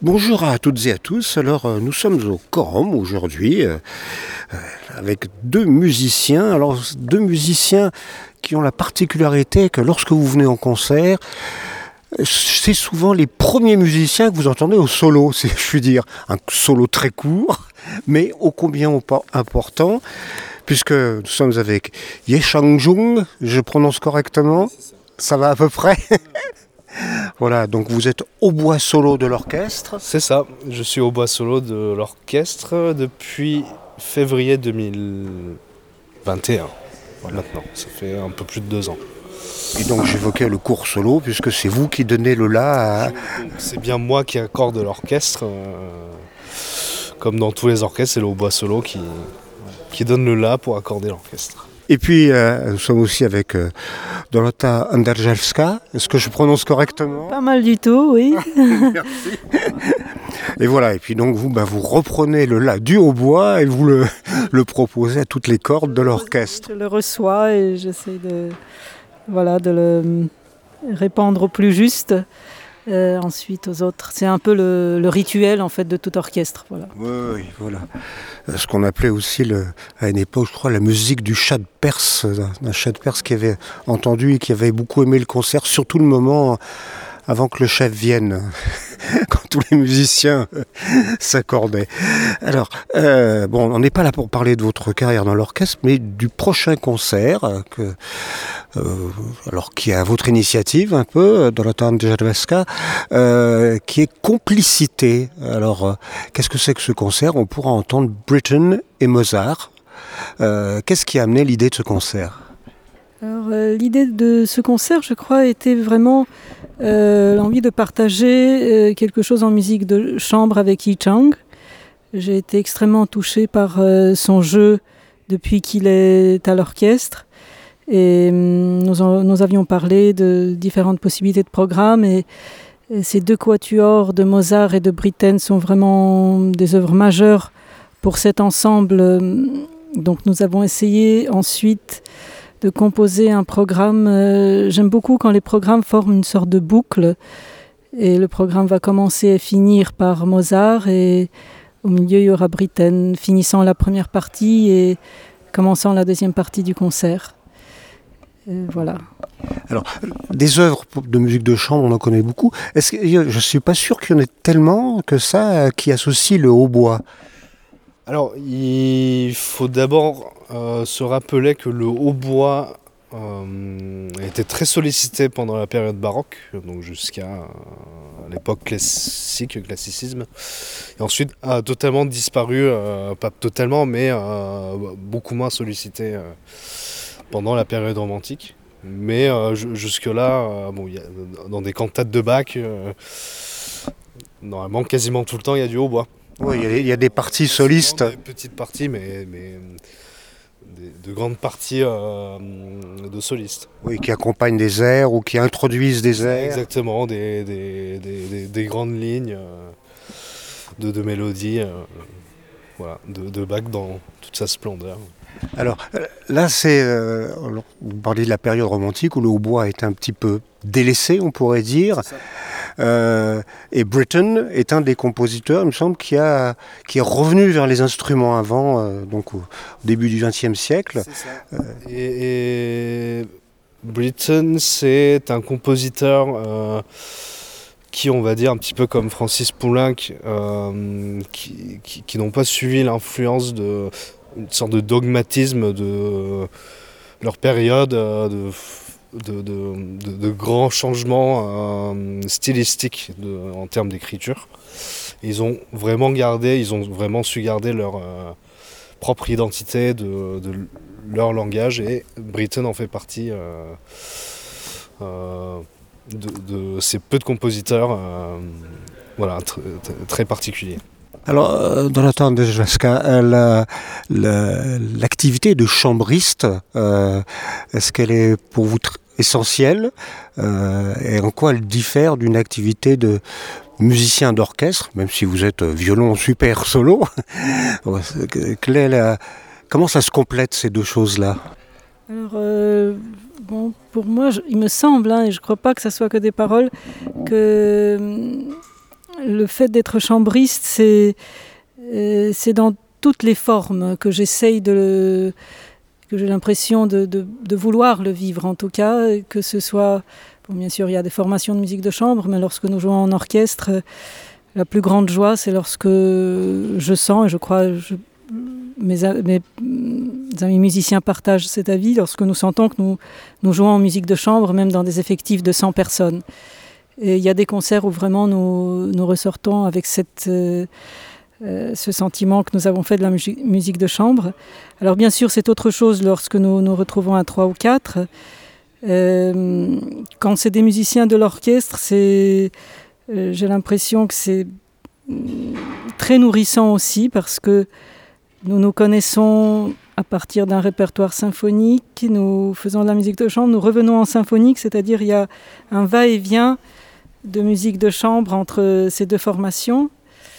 Bonjour à toutes et à tous. Alors, nous sommes au Quorum aujourd'hui avec deux musiciens. Alors, deux musiciens qui ont la particularité que lorsque vous venez en concert, c'est souvent les premiers musiciens que vous entendez au solo, si je puis dire. Un solo très court, mais ô combien important, puisque nous sommes avec Ye Changjung, je prononce correctement, ça va à peu près. Voilà, donc vous êtes hautbois solo de l'orchestre. C'est ça, je suis hautbois solo de l'orchestre depuis février 2021. Voilà. Maintenant, ça fait un peu plus de 2 ans. Et donc j'évoquais le cours solo, puisque c'est vous qui donnez le la à... C'est bien moi qui accorde l'orchestre. Comme dans tous les orchestres, c'est le hautbois solo qui donne le la pour accorder l'orchestre. Et puis nous sommes aussi avec Dorota Andrzejewska. Est-ce que je prononce correctement ? Pas mal du tout, oui. Merci. Et voilà, et puis donc vous reprenez le la du hautbois et vous le proposez à toutes les cordes de l'orchestre. Je le reçois et j'essaie de le répandre au plus juste. Ensuite aux autres. C'est un peu le rituel en fait de tout orchestre. Voilà. Oui, voilà. Ce qu'on appelait aussi à une époque, je crois, la musique du chat de Perse, d'un chat de Perse qui avait entendu et qui avait beaucoup aimé le concert, surtout le moment avant que le chef vienne, quand tous les musiciens s'accordaient. Alors, on n'est pas là pour parler de votre carrière dans l'orchestre, mais du prochain concert, qui est à votre initiative un peu, dans la Dorota Andrzejewska, qui est Complicité. Alors, qu'est-ce que c'est que ce concert ? On pourra entendre Britten et Mozart. Qu'est-ce qui a amené l'idée de ce concert ? Alors, l'idée de ce concert, je crois, était vraiment l'envie de partager quelque chose en musique de chambre avec Yi Chang. J'ai été extrêmement touchée par son jeu depuis qu'il est à l'orchestre. Et nous avions parlé de différentes possibilités de programmes. Et ces deux quatuors de Mozart et de Britten sont vraiment des œuvres majeures pour cet ensemble. Donc nous avons essayé ensuite de composer un programme. J'aime beaucoup quand les programmes forment une sorte de boucle. Et le programme va commencer et finir par Mozart. Et au milieu, il y aura Britten, finissant la première partie et commençant la deuxième partie du concert. Voilà. Alors, des œuvres de musique de chambre, on en connaît beaucoup. Je ne suis pas sûr qu'il y en ait tellement que ça qui associent le hautbois. Alors, il faut d'abord se rappeler que le hautbois a été très sollicité pendant la période baroque, donc jusqu'à l'époque classicisme, et ensuite a totalement disparu, pas totalement, mais beaucoup moins sollicité pendant la période romantique. Mais jusque-là, dans des cantates de Bach, normalement quasiment tout le temps il y a du hautbois. Oui, il y a des parties solistes. Des petites parties, mais de grandes parties de solistes. Oui, qui accompagnent des airs ou qui introduisent des airs. Exactement, des grandes lignes de mélodies, de Bach dans toute sa splendeur. Alors là, vous parliez de la période romantique où le hautbois est un petit peu délaissé, on pourrait dire. Et Britten est un des compositeurs, il me semble, qui est revenu vers les instruments avant, donc au début du XXe siècle. C'est ça. Et Britten, c'est un compositeur qui, on va dire, un petit peu comme Francis Poulenc, qui n'ont pas suivi l'influence une sorte de dogmatisme de leur période, de grands changements stylistiques en termes d'écriture. Ils ont vraiment su garder leur propre identité de leur langage, et Britten en fait partie de ces peu de compositeurs très particuliers. Alors, dans la Dorota Andrzejewska, l'activité de chambriste, est-ce qu'elle est pour vous essentielle et en quoi elle diffère d'une activité de musicien d'orchestre, même si vous êtes violon super solo? Comment ça se complète ces deux choses-là? Alors, pour moi, il me semble, et je ne crois pas que ce soit que des paroles, que le fait d'être chambriste, c'est dans toutes les formes que j'essaye que j'ai l'impression de vouloir le vivre, en tout cas, que ce soit, bon, bien sûr, il y a des formations de musique de chambre, mais lorsque nous jouons en orchestre, la plus grande joie, c'est lorsque je sens, et je crois, mes amis musiciens partagent cet avis, lorsque nous sentons que nous jouons en musique de chambre, même dans des effectifs de 100 personnes. Et il y a des concerts où vraiment nous ressortons avec ce sentiment que nous avons fait de la musique de chambre. Alors bien sûr, c'est autre chose lorsque nous nous retrouvons à 3 ou 4. Quand c'est des musiciens de l'orchestre, j'ai l'impression que c'est très nourrissant aussi, parce que nous nous connaissons à partir d'un répertoire symphonique, nous faisons de la musique de chambre, nous revenons en symphonique, c'est-à-dire il y a un va-et-vient de musique de chambre entre ces deux formations.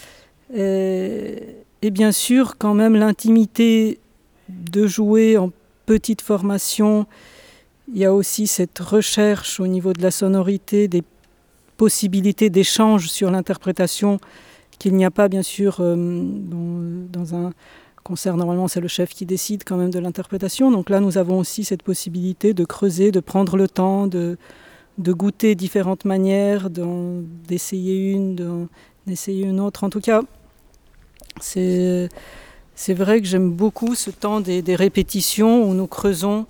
Et bien sûr, quand même, l'intimité de jouer en petite formation, il y a aussi cette recherche au niveau de la sonorité, des possibilités d'échange sur l'interprétation qu'il n'y a pas, bien sûr, dans un concert. Normalement, c'est le chef qui décide quand même de l'interprétation. Donc là, nous avons aussi cette possibilité de creuser, de prendre le temps, de goûter différentes manières, d'essayer d'essayer une autre. En tout cas, c'est vrai que j'aime beaucoup ce temps des répétitions où nous creusons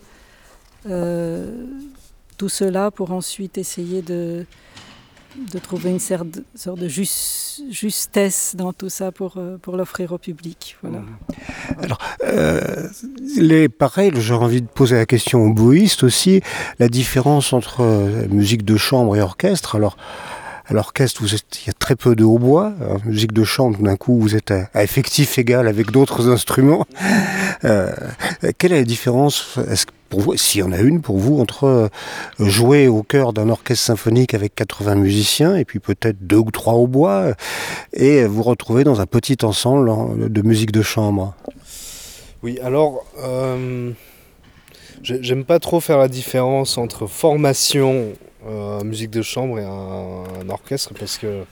tout cela pour ensuite essayer de trouver une sorte de justesse dans tout ça pour l'offrir au public. Voilà. Alors, pareil, j'ai envie de poser la question aux bouistes aussi, la différence entre musique de chambre et orchestre. Alors, à l'orchestre, il y a très peu de hautbois. En musique de chambre, d'un coup, vous êtes à effectif égal avec d'autres instruments. Quelle est la différence, pour vous, s'il y en a une pour vous, entre jouer au cœur d'un orchestre symphonique avec 80 musiciens et puis peut-être 2 ou 3 hautbois et vous retrouver dans un petit ensemble de musique de chambre? Oui, alors, j'aime pas trop faire la différence entre formation musique de chambre et un orchestre, parce que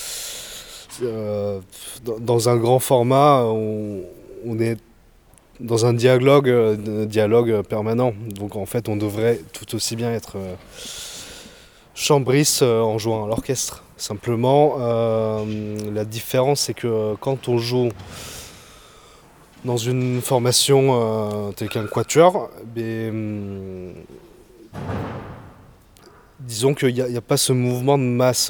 dans un grand format, on est dans un dialogue permanent. Donc en fait, on devrait tout aussi bien être chambriste en jouant à l'orchestre. Simplement, la différence, c'est que quand on joue dans une formation telle qu'un quatuor, disons qu'il n'y a pas ce mouvement de masse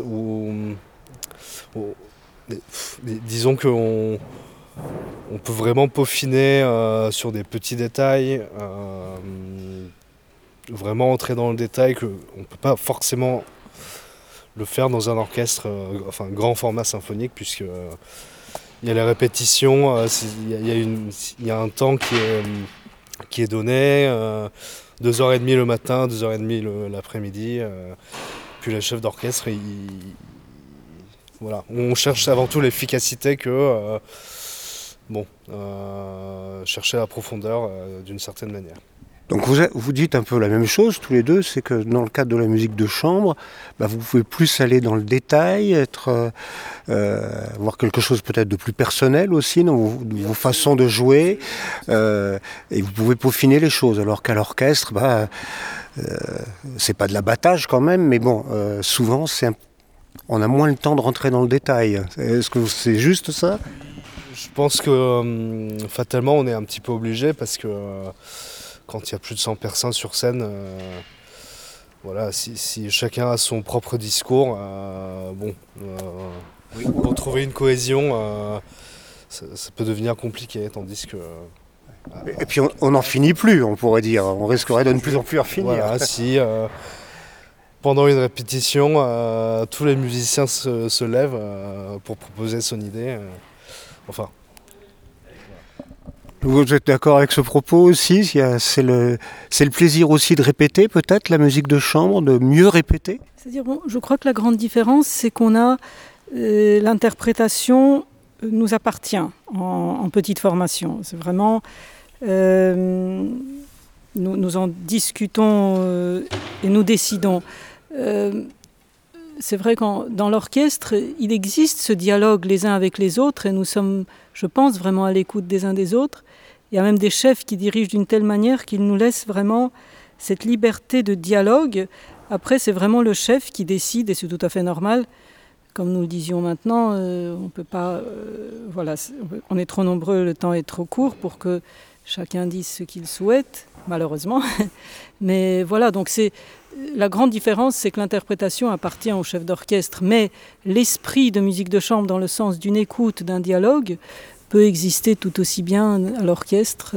disons qu'on peut vraiment peaufiner sur des petits détails, vraiment entrer dans le détail, qu'on ne peut pas forcément le faire dans un orchestre, grand format symphonique, puisque il y a les répétitions, il y a un temps qui est donné, 2h30 le matin, 2h30 l'après-midi, puis le chef d'orchestre, voilà. On cherche avant tout l'efficacité que chercher la profondeur d'une certaine manière. Donc vous dites un peu la même chose tous les deux, c'est que dans le cadre de la musique de chambre, vous pouvez plus aller dans le détail, voir quelque chose peut-être de plus personnel aussi dans vos façons de jouer, et vous pouvez peaufiner les choses, alors qu'à l'orchestre, c'est pas de l'abattage quand même, mais bon, souvent on a moins le temps de rentrer dans le détail. Est-ce que c'est juste ça ? Je pense que fatalement on est un petit peu obligé, parce que quand il y a plus de 100 personnes sur scène, si chacun a son propre discours, pour trouver une cohésion, ça peut devenir compliqué, tandis que... Et puis on n'en finit plus, on pourrait dire, on risquerait de ne plus en plus en finir. Voilà, si pendant une répétition, tous les musiciens se lèvent pour proposer son idée, Vous êtes d'accord avec ce propos aussi ? C'est le plaisir aussi de répéter, peut-être, la musique de chambre, de mieux répéter ? C'est-à-dire, je crois que la grande différence, c'est qu'on a l'interprétation nous appartient en petite formation. C'est vraiment... nous en discutons et nous décidons. c'est vrai que dans l'orchestre, il existe ce dialogue les uns avec les autres et nous sommes, je pense, vraiment à l'écoute des uns des autres. Il y a même des chefs qui dirigent d'une telle manière qu'ils nous laissent vraiment cette liberté de dialogue. Après, c'est vraiment le chef qui décide et c'est tout à fait normal. Comme nous le disions maintenant, on peut pas, on est trop nombreux, le temps est trop court pour que chacun dise ce qu'il souhaite, malheureusement. Mais voilà, donc la grande différence, c'est que l'interprétation appartient au chef d'orchestre, mais l'esprit de musique de chambre dans le sens d'une écoute, d'un dialogue, peut exister tout aussi bien à l'orchestre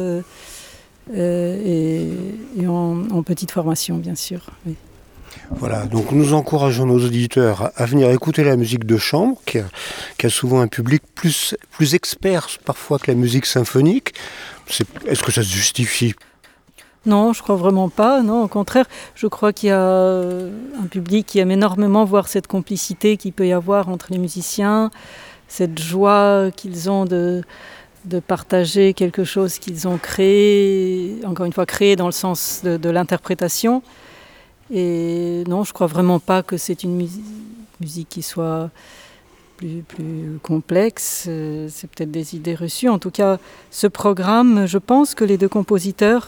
et en petite formation, bien sûr. Oui. Voilà, donc nous encourageons nos auditeurs à venir écouter la musique de chambre, qui a souvent un public plus expert parfois que la musique symphonique. Est-ce que ça se justifie ? Non, je crois vraiment pas. Non, au contraire, je crois qu'il y a un public qui aime énormément voir cette complicité qu'il peut y avoir entre les musiciens, cette joie qu'ils ont de partager quelque chose qu'ils ont créé, encore une fois créé dans le sens de l'interprétation. Et non, je crois vraiment pas que c'est une musique qui soit plus complexe. C'est peut-être des idées reçues. En tout cas, ce programme, je pense que les deux compositeurs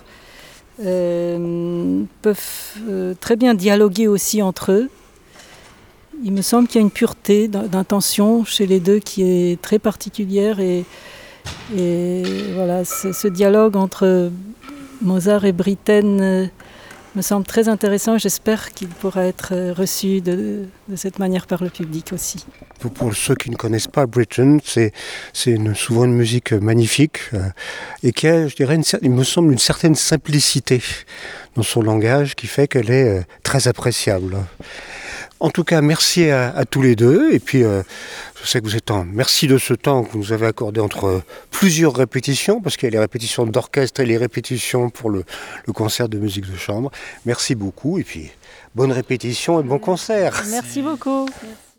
peuvent très bien dialoguer aussi entre eux. Il me semble qu'il y a une pureté d'intention chez les deux qui est très particulière et voilà, ce dialogue entre Mozart et Britten me semble très intéressant. J'espère qu'il pourra être reçu de cette manière par le public aussi. Pour ceux qui ne connaissent pas Britten, c'est souvent une musique magnifique et qui a, je dirais, il me semble, une certaine simplicité dans son langage qui fait qu'elle est très appréciable. En tout cas, merci à tous les deux. Et puis, je sais que vous êtes merci de ce temps que vous nous avez accordé entre plusieurs répétitions, parce qu'il y a les répétitions d'orchestre et les répétitions pour le concert de musique de chambre. Merci beaucoup. Et puis, bonne répétition et bon concert. Merci beaucoup.